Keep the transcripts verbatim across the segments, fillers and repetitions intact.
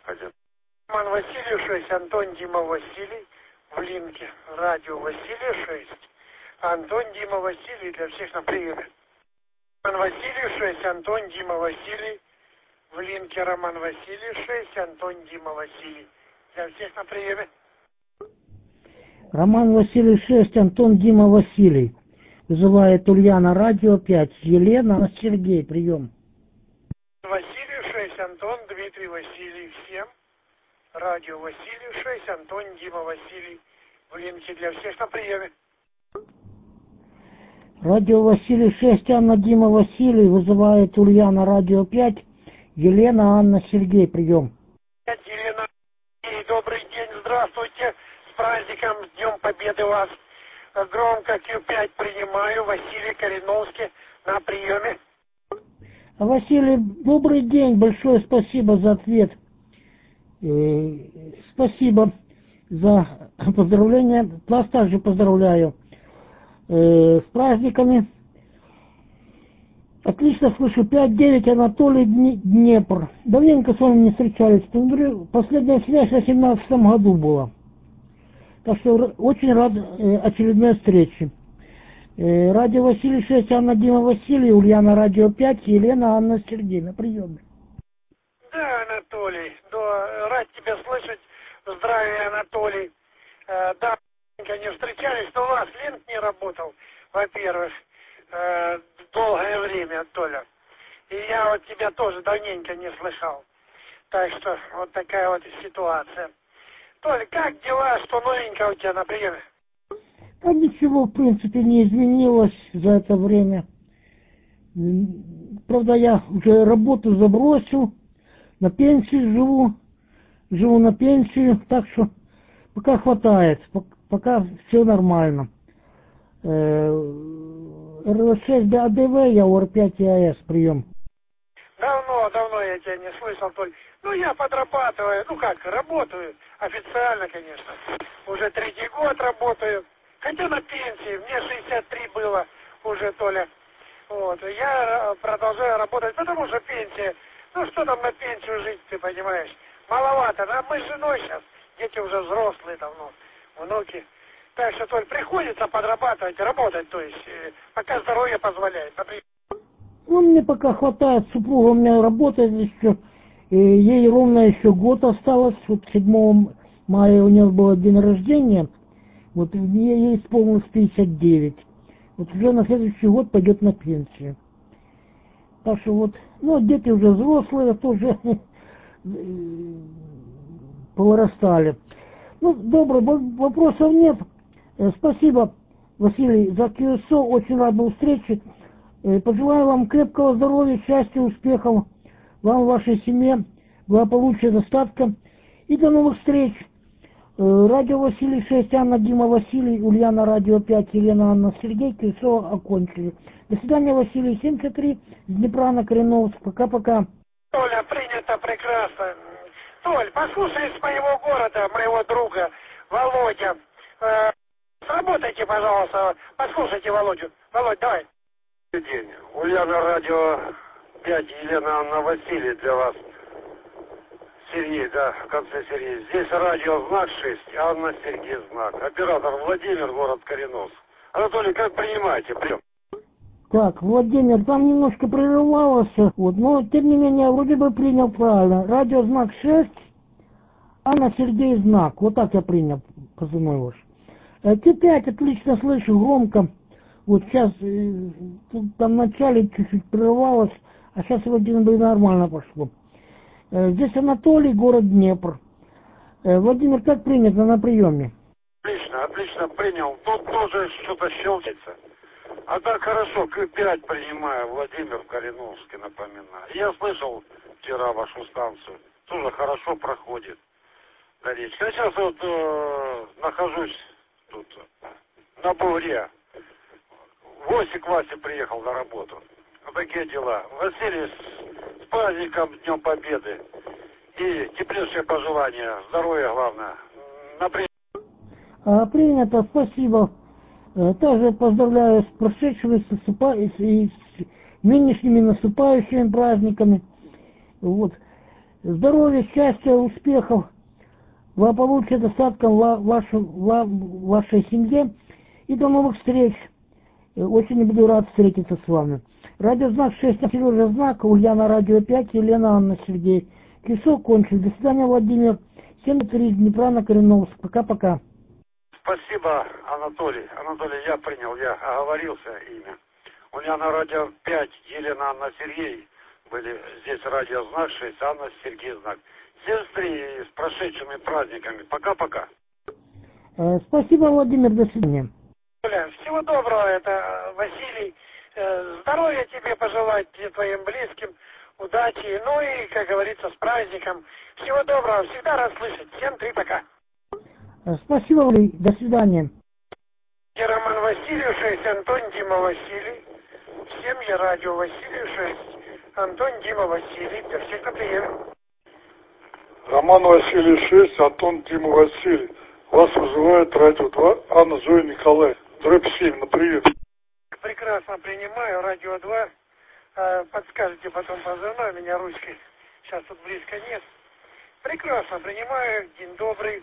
Один. Роман Василий шесть, Антон Дима Василий, в линке радио Василий шесть. Антон Дима Василий для всех на приеме. Роман Василий шесть, Антон Дима Василий, в линке Роман Василий шесть, Антон Дима Василий для всех на приеме. Роман Василий шесть, Антон Дима Василий. Вызывает Ульяна, радио пять. Елена, Сергей, прием. Василий шесть, Антон Дмитрий Василий, всем. Радио Василий шесть, Антон Дима Василий, в линке для всех на приеме. Радио Василий шесть, Анна Дима Василий. Вызывает Ульяна, радио пять. Елена, Анна, Сергей, прием. Елена, добрый день, здравствуйте. С праздником, с Днем Победы вас. Громко Q пять принимаю. Василий Кореновский на приеме. Василий, добрый день. Большое спасибо за ответ. Э, спасибо за поздравления. Вас также поздравляю э, с праздниками. Отлично слышу. пять девять, Анатолий, Днепр. Давненько с вами не встречались. Последняя связь в восемнадцатом году была. Так что очень рад э, очередной встрече. Э, радио Василий шесть, Анна Дима Василий, Ульяна, радио пять, Елена, Анна, Сергей, на приеме. Да, Анатолий, да, рад тебя слышать. Здравия, Анатолий. Э, да, не встречались, но у вас линк не работал, во-первых, э, долгое время, Толя. И я вот тебя тоже давненько не слышал. Так что вот такая вот ситуация. Толь, как дела? Что новенького у тебя на приеме? А ничего, в принципе, не изменилось за это время. Правда, я уже работу забросил, на пенсии живу, живу на пенсию, так что пока хватает, пока все нормально. эр вэ шесть бэ а дэ вэ, я ор пять и а эс, прием. Давно, давно я тебя не слышал, Толь. Ну, я подрабатываю, ну как, работаю, официально, конечно. Уже третий год работаю, хотя на пенсии, мне шестьдесят три было уже, Толя. Вот, я продолжаю работать, потому что пенсия, ну что там на пенсию жить, ты понимаешь, маловато, да, мы с женой сейчас, дети уже взрослые давно, внуки. Так что, Толь, приходится подрабатывать, работать, то есть, пока здоровье позволяет, например. Ну, мне пока хватает, супруга у меня работает еще, и ей ровно еще год осталось, вот седьмого мая у нее было день рождения, вот ей исполнилось пятьдесят девять, вот уже на следующий год пойдет на пенсию. Так что вот, ну, дети уже взрослые, тоже повырастали. Ну, добро, вопросов нет. Спасибо, Василий, за кью эс о, очень рад был встрече. Пожелаю вам крепкого здоровья, счастья, успехов, вам и вашей семье, благополучия, достатка. И до новых встреч. Радио Василий шесть, Анна Дима Василий, Ульяна, радио пять, Елена, Анна, Сергей, Кольцова окончили. До свидания, Василий, семьдесят три, с Днепра на Кореновск. Пока-пока. Толя, принято прекрасно. Толь, послушай из моего города, моего друга Володя. Э, сработайте, пожалуйста, послушайте Володю. Володь, давай. День. Ульяна, радио пять, Елена, Анна, Василий для вас. Сергей, да, в конце Сергей. Здесь радио знак шесть, Анна, Сергей знак. Оператор Владимир, город Кореновск. Анатолий, как принимаете? Прием. Так, Владимир, там немножко прерывалось, вот, но тем не менее вроде бы принял правильно. Радио знак шесть, Анна, Сергей знак. Вот так я принял позывной ваш. кью пять отлично слышу, громко. Вот сейчас э, тут там в начале чуть-чуть прерывалось, а сейчас вроде бы нормально пошло. Э, здесь Анатолий, город Днепр. Э, Владимир, как принято на приеме? Отлично, отлично принял. Тут тоже что-то щелкается. А так хорошо, кью пять принимаю, Владимир в Кореновске, напоминаю. Я слышал вчера вашу станцию, тоже хорошо проходит до речки. Я сейчас вот э, нахожусь тут на Бугре. Восик Вася приехал на работу. Вот такие дела. Василий, с, с праздником Днем Победы. И теплейшие пожелания. Здоровья главное. Например. А, принято, спасибо. Также поздравляю с прошедшими, с, наступа... и с нынешними наступающими праздниками. Вот. Здоровья, счастья, успехов, благополучия, достатка в вашей, в вашей семье и до новых встреч. Очень буду рад встретиться с вами. Радиознак шесть, Сережа Знак, Ульяна Радио пять, Елена Анна Сергей. Кисок кончил. До свидания, Владимир. семь три, Днепра на Кореновск. Пока-пока. Спасибо, Анатолий. Анатолий, я принял, я оговорился имя. Ульяна Радио пять, Елена Анна Сергей. Были здесь Радиознак шесть, Анна Сергей Знак. семьдесят три с прошедшими праздниками. Пока-пока. Э, спасибо, Владимир. До свидания. Всего доброго, это Василий. Здоровья тебе пожелать и твоим близким, удачи, ну и, как говорится, с праздником. Всего доброго, всегда рад слышать. Всем три, пока. Спасибо, Василий. До свидания. Я Роман Василий шесть, Антон Дима Василий. Всем я Радио Василий шесть, Антон Дима Василий. Для всех на прием. Роман Василий шесть, Антон Дима Василий. Вас вызывает Радио два, Анна Зоя Николай. Дробь семь, на прием. Прекрасно принимаю, Радио два. Подскажете потом позывной, меня ручкой сейчас тут близко нет. Прекрасно принимаю, день добрый.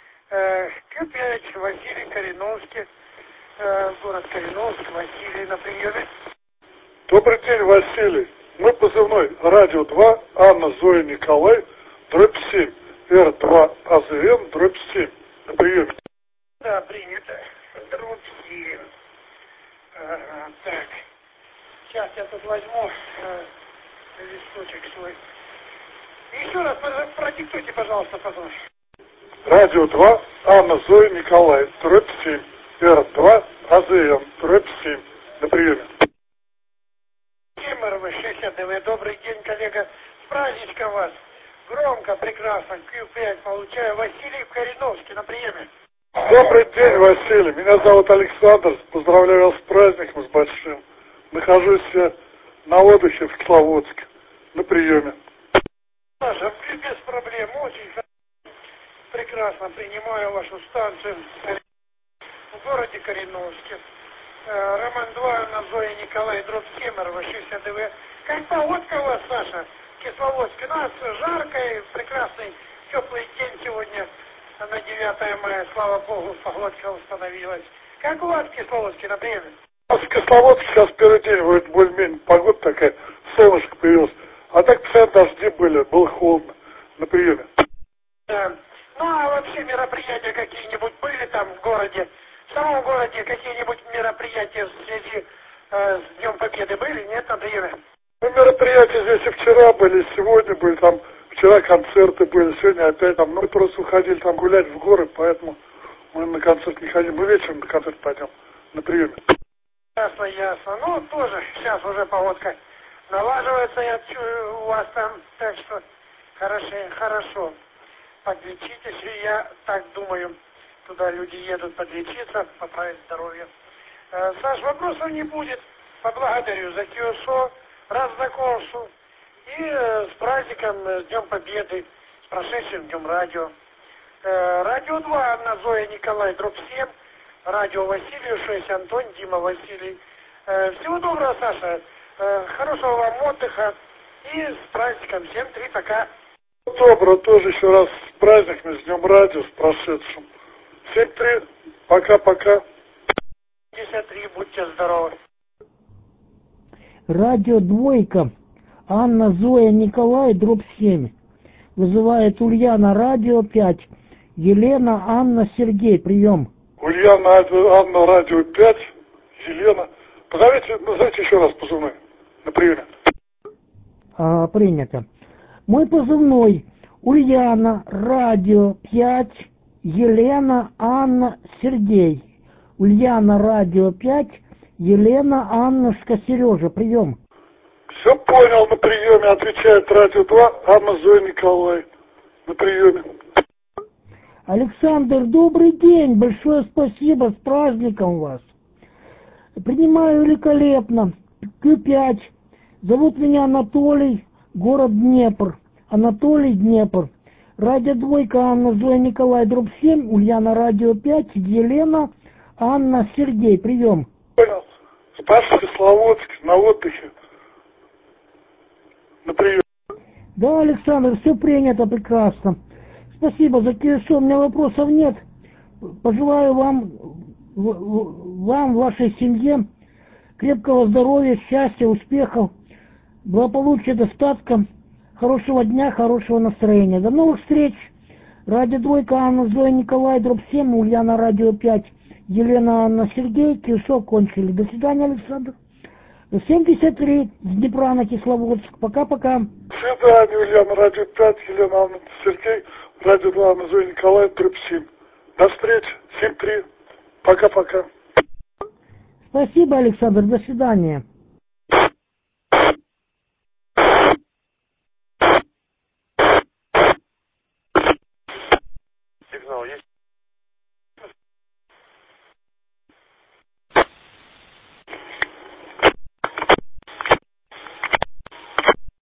К пять, Василий, Кореновский. Город Кореновск, Василий на приеме. Добрый день, Василий. Мы позывной Радио два, Анна Зоя Николай, дробь семь. Р два А З Н, дробь семь. На приеме. Да, принято. Дробь семь. Ага, так. Сейчас я тут возьму э, листочек свой. Еще раз продиктуйте, пожалуйста, позвонок. Радио два, Анна Зоя Николай, дробь семь. Р два А З Н, дробь семь. На приеме. Кемерово, шестьдесят ДВ. Добрый день, коллега. С праздничком вас. Громко, прекрасно. Q пять получаю. Василий в Кореновске на приеме. Добрый день, Василий. Меня зовут Александр. Поздравляю вас с праздником, с большим. Нахожусь я на отдыхе в Кисловодске. На приеме. Саша, без проблем. Очень прекрасно принимаю вашу станцию в городе Кореновске. Роман два, на Зоя Николай, дробь Кемерово, шестьдесят ДВ. Как погодка у вас, Саша, в Кисловодске? У нас жаркий, прекрасный, теплый день сегодня. На девятое мая, слава богу, погодка установилась. Как у вас в Кисловодске на приеме? У нас в Кисловодске сейчас первый день, будет более-менее погода такая, солнышко появилось. А так постоянно дожди были, было холодно. На приеме. Да. Ну а вообще мероприятия какие-нибудь были там в городе? В самом городе какие-нибудь мероприятия в связи э, с Днем Победы были? Нет, на приеме? Ну, мероприятия здесь и вчера были, и сегодня были, там вчера концерты были, сегодня опять там, ну, мы просто уходили там гулять в горы, поэтому мы на концерт не ходим, мы вечером на концерт пойдем, на приеме. Ясно, ясно. Ну, тоже сейчас уже погодка налаживается, я чую у вас там, так что хорошо, хорошо. Подлечитесь, и я так думаю, туда люди едут подлечиться, поправить здоровье. Э, Саш, вопросов не будет. Поблагодарю за КСО, рад знакомству. И э, с праздником, с Днем Победы, с прошедшим Днем Радио. Э, Радио два, Анна Зоя Николай, дробь семь. Радио Василию шесть, Антон Дима Василий. Э, всего доброго, Саша. Э, хорошего вам отдыха. И с праздником. Всем три, пока. Добро, тоже еще раз с праздником, с Днем Радио, с прошедшим. семь три, пока-пока. пятьдесят три, будьте здоровы. Радио Двойка, Анна Зоя Николай, дробь семь. Вызывает Ульяна Радио пять, Елена Анна Сергей, прием. Ульяна Анна Радио пять, Елена. Позовите, назовите еще раз позывной на приеме. А, принято. Мой позывной Ульяна Радио пять, Елена Анна Сергей. Ульяна Радио пять, Елена Аннушка Сережа, прием. Все понял, на приеме отвечает Радио два, Анна Зоя Николай. На приеме. Александр, добрый день, большое спасибо, с праздником вас. Принимаю великолепно. Q пять. Зовут меня Анатолий, город Днепр. Анатолий, Днепр. Радио Двойка, Анна Зоя Николай, дробь семь, Ульяна Радио пять, Елена Анна Сергей, прием. Понял. Спасибо, Кисловодск, на отдыхе. На прием. Да, Александр, все принято прекрасно. Спасибо за КСО, у меня вопросов нет. Пожелаю вам, вам, вашей семье крепкого здоровья, счастья, успехов, благополучия, достатка, хорошего дня, хорошего настроения. До новых встреч. Радио Двойка, Анна, Зоя, Николай, Дробь семь, Ульяна, Радио пять, Елена, Анна, Сергей, КСО кончили. До свидания, Александр. семьдесят три, с Днепра на Кисловодск. Пока-пока. До свидания, Ульяна, Радио пять, Елена, Анна, Сергей, Радио два, Анна, Зоя, Николай, Дробь семь. До встречи, семь три. Пока-пока. Спасибо, Александр, до свидания. Сигнал есть?